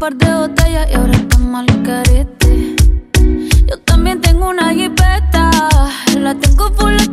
par de botellas y ahora estamos al garete. Yo también tengo una jipeta, la tengo full